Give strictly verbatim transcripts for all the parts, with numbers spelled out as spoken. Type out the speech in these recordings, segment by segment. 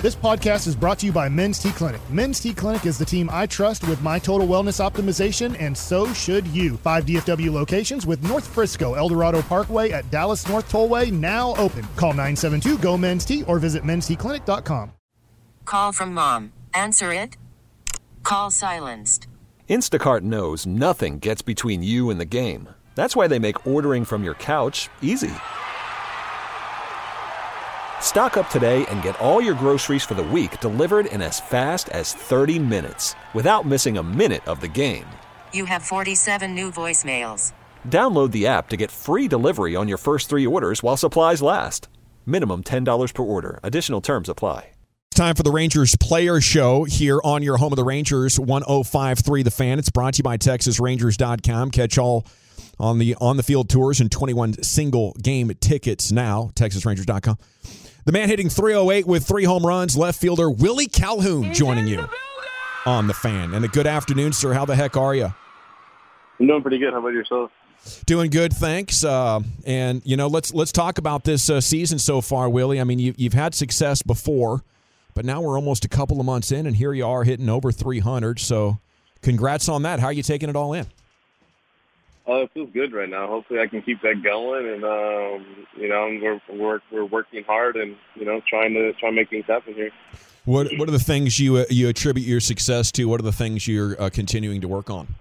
This podcast is brought to you by Men's T Clinic. Men's T Clinic is the team I trust with my total wellness optimization, and so should you. Five D F W locations with North Frisco, El Dorado Parkway at Dallas North Tollway now open. Call nine seven two, G O, Men's T or visit mens t clinic dot com. Call from mom. Answer it. Call silenced. Instacart knows nothing gets between you and the game. That's why they make ordering from your couch easy. Stock up today and get all your groceries for the week delivered in as fast as thirty minutes without missing a minute of the game. You have forty-seven new voicemails. Download the app to get free delivery on your first three orders while supplies last. Minimum ten dollars per order. Additional terms apply. Time for the Rangers Player Show here on your home of the Rangers, one oh five point three The Fan. It's brought to you by Texas Rangers dot com. Catch all on the on-the-field tours and twenty-one single-game tickets now, Texas Rangers dot com. The man hitting three oh eight with three home runs, left fielder Willie Calhoun joining you on The Fan. And a good afternoon, sir. How the heck are you? I'm doing pretty good. How about yourself? Doing good, thanks. Uh, and, you know, let's let's talk about this uh, season so far, Willie. I mean, you, you've had success before, but now we're almost a couple of months in, and here you are hitting over three hundred. So congrats on that. How are you taking it all in? Uh, it feels good right now. Hopefully I can keep that going. And, um, you know, we're, we're, we're working hard and, you know, trying to try and make things happen here. What What are the things you uh, you attribute your success to? What are the things you're uh, continuing to work on?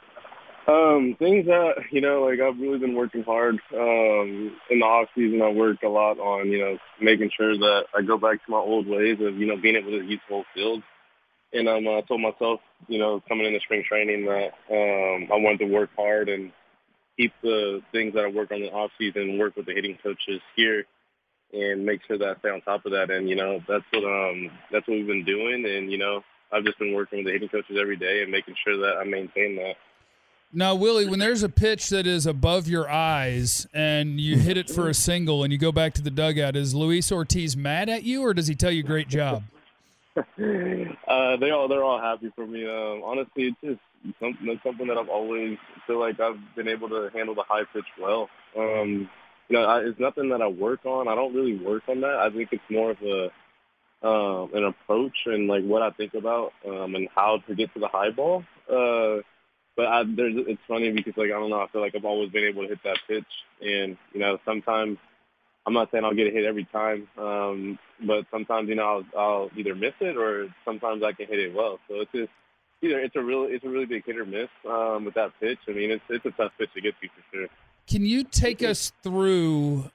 Um, things that, you know, like I've really been working hard. Um, in the off season, I work a lot on, you know, making sure that I go back to my old ways of, you know, being able to use full field. And um, I told myself, you know, coming into spring training that um, I wanted to work hard and keep the things that I work on in the off season, work with the hitting coaches here, and make sure that I stay on top of that. And you know, that's what um, that's what we've been doing. And you know, I've just been working with the hitting coaches every day and making sure that I maintain that. Now, Willie, when there's a pitch that is above your eyes and you hit it for a single and you go back to the dugout, is Luis Ortiz mad at you, or does he tell you great job? uh, they all they're all happy for me. Um, honestly, it's just something, it's something that I've always feel like I've been able to handle the high pitch well. Um, you know, I, it's nothing that I work on. I don't really work on that. I think it's more of a um, an approach and like what I think about um, and how to get to the high ball. Uh, but I, there's, it's funny because like I don't know. I feel like I've always been able to hit that pitch, and you know, sometimes. I'm not saying I'll get a hit every time, um, but sometimes, you know, I'll, I'll either miss it or sometimes I can hit it well. So it's just either it's a real it's a really big hit or miss um, with that pitch. I mean, it's it's a tough pitch to get to for sure. Can you take us through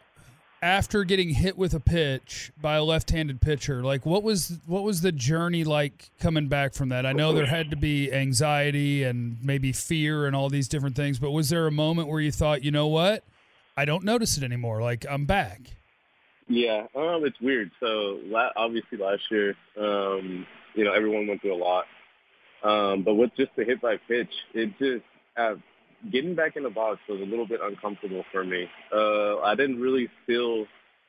after getting hit with a pitch by a left-handed pitcher? Like, what was what was the journey like coming back from that? I know there had to be anxiety and maybe fear and all these different things, but was there a moment where you thought, you know what? I don't notice it anymore. Like, I'm back. Yeah, um, it's weird. So la- obviously last year, um, you know, everyone went through a lot. Um, but with just the hit by pitch, it just uh, getting back in the box was a little bit uncomfortable for me. Uh, I didn't really feel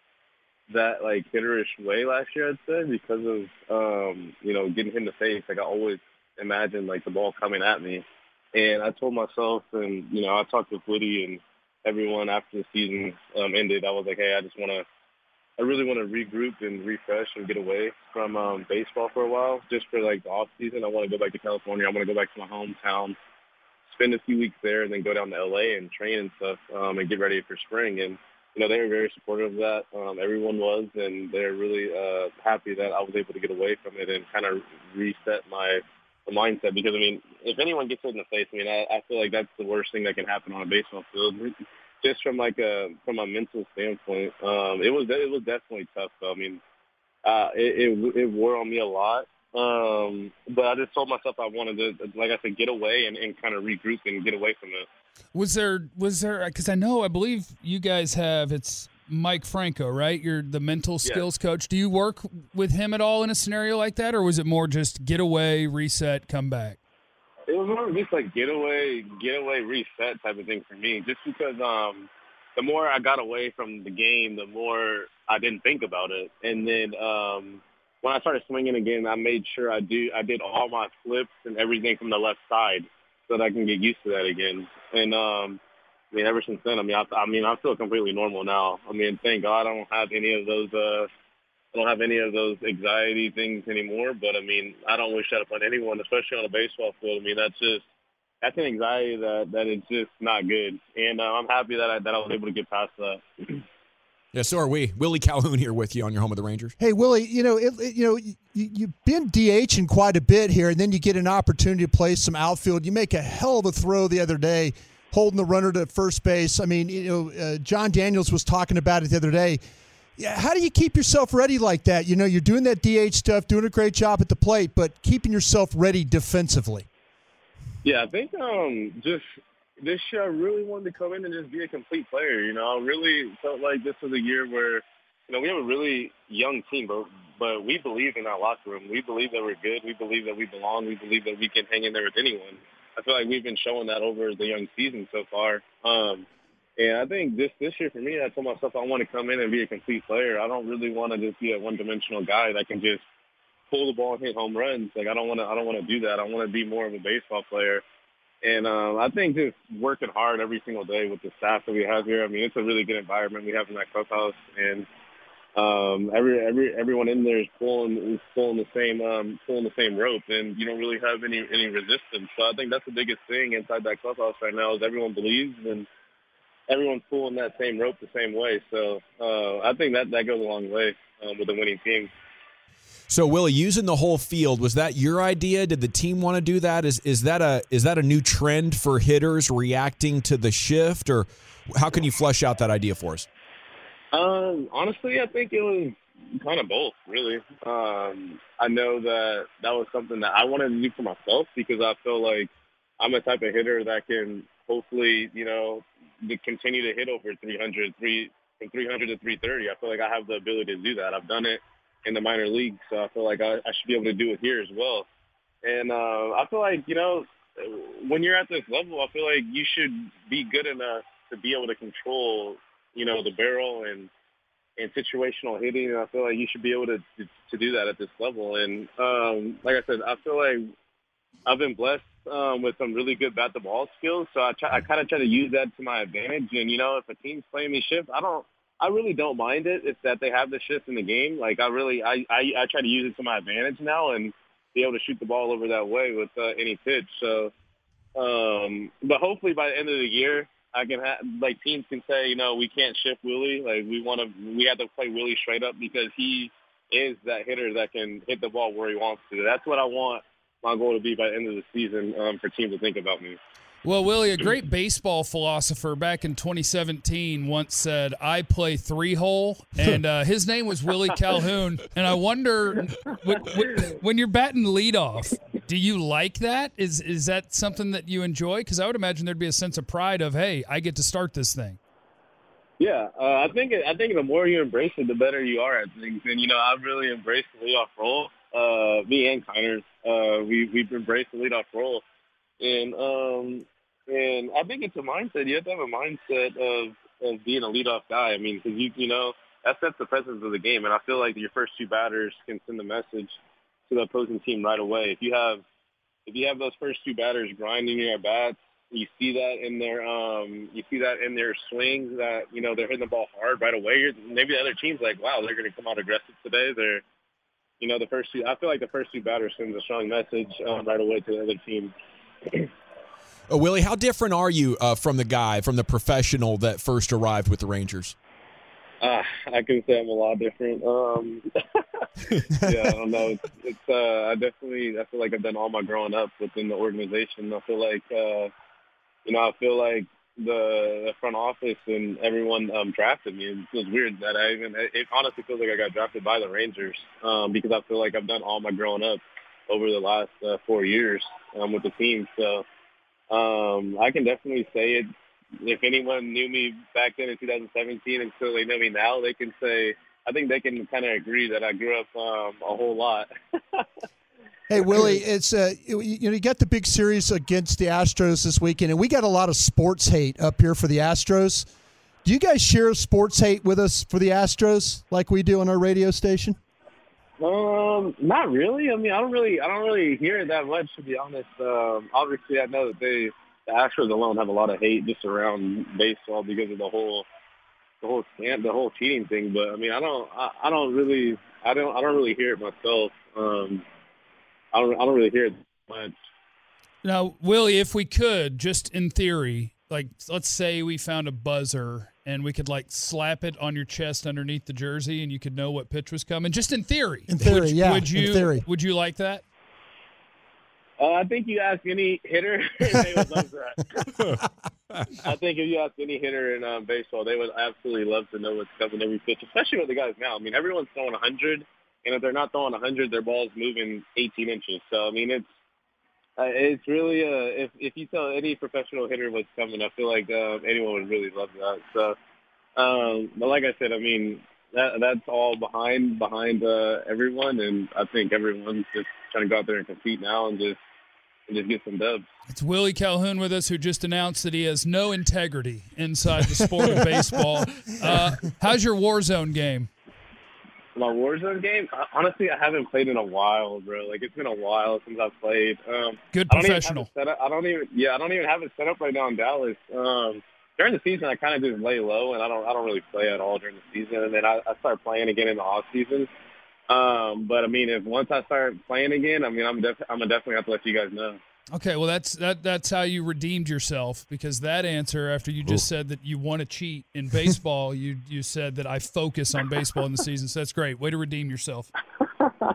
that like hitterish way last year, I'd say, because of um, you know, getting hit in the face. Like I always imagined like the ball coming at me, and I told myself, and you know, I talked with Woody and everyone after the season um, ended. I was like, hey, I just want to, I really want to regroup and refresh and get away from um, baseball for a while, just for like the off season. I want to go back to California. I want to go back to my hometown, spend a few weeks there, and then go down to L A and train and stuff um, and get ready for spring. And you know, they were very supportive of that. Um, everyone was, and they're really uh, happy that I was able to get away from it and kind of reset my the mindset, because I mean, if anyone gets hit in the face, I mean, I, I feel like that's the worst thing that can happen on a baseball field. Just from like a from a mental standpoint, um, it was it was definitely tough. Though. I mean, uh, it, it it wore on me a lot, um, but I just told myself I wanted to, like I said, get away and, and kind of regroup and get away from it. Was there was there because I know I believe you guys have it's Mike Franco, right? You're the mental skills yeah. coach. Do you work with him at all in a scenario like that, or was it more just get away, reset, come back? It was more just like get away, get away, reset type of thing for me. Just because um, the more I got away from the game, the more I didn't think about it. And then um, when I started swinging again, I made sure I do I did all my flips and everything from the left side so that I can get used to that again. And um, I mean, ever since then, I mean, I, I mean, I feel completely normal now. I mean, thank God I don't have any of those uh, I don't have any of those anxiety things anymore. But I mean, I don't wish that upon anyone, especially on a baseball field. I mean, that's just that's an anxiety that that is just not good. And uh, I'm happy that I that I was able to get past that. Yeah, so are we. Willie Calhoun here with you on your home of the Rangers. Hey, Willie, you know, it, it- you know, you, you've been DHing quite a bit here, and then you get an opportunity to play some outfield. You make a hell of a throw the other day, holding the runner to first base. I mean, you know, uh, John Daniels was talking about it the other day. Yeah, how do you keep yourself ready like that? You know, you're doing that D H stuff, doing a great job at the plate, but keeping yourself ready defensively. Yeah, I think um, just this year I really wanted to come in and just be a complete player. You know, I really felt like this was a year where, you know, we have a really young team, but but we believe in our locker room. We believe that we're good. We believe that we belong. We believe that we can hang in there with anyone. I feel like we've been showing that over the young season so far. Um, and I think this this year for me, I told myself I want to come in and be a complete player. I don't really want to just be a one-dimensional guy that can just pull the ball and hit home runs. Like I don't want to. I don't want to do that. I want to be more of a baseball player. And um, I think just working hard every single day with the staff that we have here. I mean, it's a really good environment we have in that clubhouse, and um, every every everyone in there is pulling is pulling the same um, pulling the same rope, and you don't really have any any resistance. So I think that's the biggest thing inside that clubhouse right now is everyone believes and everyone's pulling that same rope the same way. So uh, I think that that goes a long way um, with a winning team. So, Willie, using the whole field, was that your idea? Did the team want to do that? Is is that a is that a new trend for hitters reacting to the shift, or how can you flesh out that idea for us? Um, honestly, I think it was kind of both, really. Um, I know that that was something that I wanted to do for myself because I feel like I'm a type of hitter that can hopefully, you know, to continue to hit over three hundred, three, from three hundred to three thirty. I feel like I have the ability to do that. I've done it in the minor leagues, so I feel like I, I should be able to do it here as well. And uh, I feel like, you know, when you're at this level, I feel like you should be good enough to be able to control, you know, the barrel and and situational hitting. And I feel like you should be able to to, to do that at this level. And um, like I said, I feel like I've been blessed um, with some really good bat to ball skills, so I try, I kind of try to use that to my advantage. And you know, if a team's playing me shift, I don't. I really don't mind it if that they have the shift in the game. Like I really, I, I, I try to use it to my advantage now and be able to shoot the ball over that way with uh, any pitch. So, um, but hopefully by the end of the year, I can have like teams can say, you know, we can't shift Willie. Like we want to, we have to play Willie straight up because he is that hitter that can hit the ball where he wants to. That's what I want my goal to be by the end of the season um, for teams to think about me. Well, Willie, a great baseball philosopher back in twenty seventeen once said, I play three-hole, and uh, his name was Willie Calhoun. And I wonder, when, when you're batting leadoff, do you like that? Is is that something that you enjoy? Because I would imagine there'd be a sense of pride of, hey, I get to start this thing. Yeah, uh, I think I think the more you embrace it, the better you are at things. And, you know, I've really embraced the leadoff role. Uh, me and Kyners, uh, we, we've embraced the leadoff role. And, um, And I think it's a mindset. You have to have a mindset of, of being a leadoff guy. I mean, because, you, you know, that sets the presence of the game. And I feel like your first two batters can send a message to the opposing team right away. If you have if you have those first two batters grinding your bats, you see that in their um, you see that in their swings that, you know, they're hitting the ball hard right away. You're, maybe the other team's like, wow, they're going to come out aggressive today. They're, you know, the first two. I feel like the first two batters sends a strong message um, right away to the other team. Oh, Willie, how different are you uh, from the guy, from the professional that first arrived with the Rangers? Uh, I can say I'm a lot different. Um, yeah, I don't know. It's, it's uh, I definitely, I feel like I've done all my growing up within the organization. I feel like, uh, you know, I feel like the, the front office and everyone um, drafted me. It feels weird that I even, it, it honestly feels like I got drafted by the Rangers um, because I feel like I've done all my growing up over the last uh, four years um, with the team. So, Um, I can definitely say it. If anyone knew me back then in two thousand seventeen and still they know me now, they can say, I think they can kind of agree that I grew up um, a whole lot. Hey, Willie, it's uh, you, you know, you got the big series against the Astros this weekend, and we got a lot of sports hate up here for the Astros. Do you guys share sports hate with us for the Astros like we do on our radio station? Um, not really. I mean, I don't really, I don't really hear it that much, to be honest. Um, obviously, I know that they, the Astros alone, have a lot of hate just around baseball because of the whole, the whole scam, the whole cheating thing. But I mean, I don't, I, I don't really, I don't, I don't really hear it myself. Um, I don't, I don't really hear it much. Now, Willie, if we could, just in theory, like let's say we found a buzzer and we could like slap it on your chest underneath the jersey, and you could know what pitch was coming. Just in theory. In theory, would, yeah. Would you? In theory. Would you like that? Uh, I think you ask any hitter, they would love that. I think if you ask any hitter in um, baseball, they would absolutely love to know what's coming every pitch, especially with the guys now. I mean, everyone's throwing one hundred, and if they're not throwing one hundred, their ball's moving eighteen inches. So, I mean, it's uh, it's really uh, if if you tell any professional hitter what's coming, I feel like uh, anyone would really love that. So, um, but like I said, I mean, that that's all behind behind uh, everyone, and I think everyone's just trying to go out there and compete now and just and just get some dubs. It's Willie Calhoun with us, who just announced that he has no integrity inside the sport of baseball. Uh, how's your Warzone game? My Warzone game? Honestly, I haven't played in a while, bro. Like, it's been a while since I've played. Um, Good I don't professional. Even have it set up. I don't even. Yeah, I don't even have it set up right now in Dallas. Um, during the season, I kind of just lay low, and I don't. I don't really play at all during the season. And then I, I start playing again in the off season. Um, but I mean, if once I start playing again, I mean, I'm def- I'm gonna definitely have to let you guys know. Okay, well that's that that's how you redeemed yourself, because that answer, after you just Ooh. said that you want to cheat in baseball, you you said that I focus on baseball in the season. So that's great. Way to redeem yourself. uh,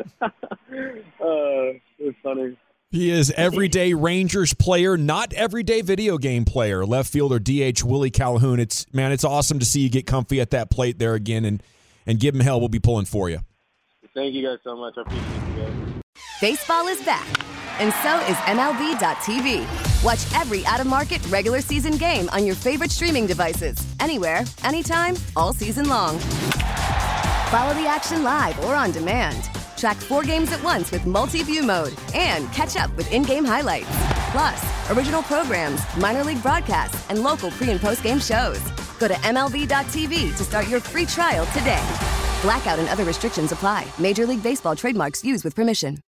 it's funny. He is everyday Rangers player, not everyday video game player. Left fielder D H Willie Calhoun. It's man, it's awesome to see you get comfy at that plate there again, and and give him hell. We'll be pulling for you. Thank you guys so much. I appreciate you guys. Baseball is back, and so is M L B dot T V. Watch every out-of-market regular season game on your favorite streaming devices, anywhere, anytime, all season long. Follow the action live or on demand. Track four games at once with multi-view mode and catch up with in-game highlights. Plus, original programs, minor league broadcasts, and local pre- and post-game shows. Go to M L B dot T V to start your free trial today. Blackout and other restrictions apply. Major League Baseball trademarks used with permission.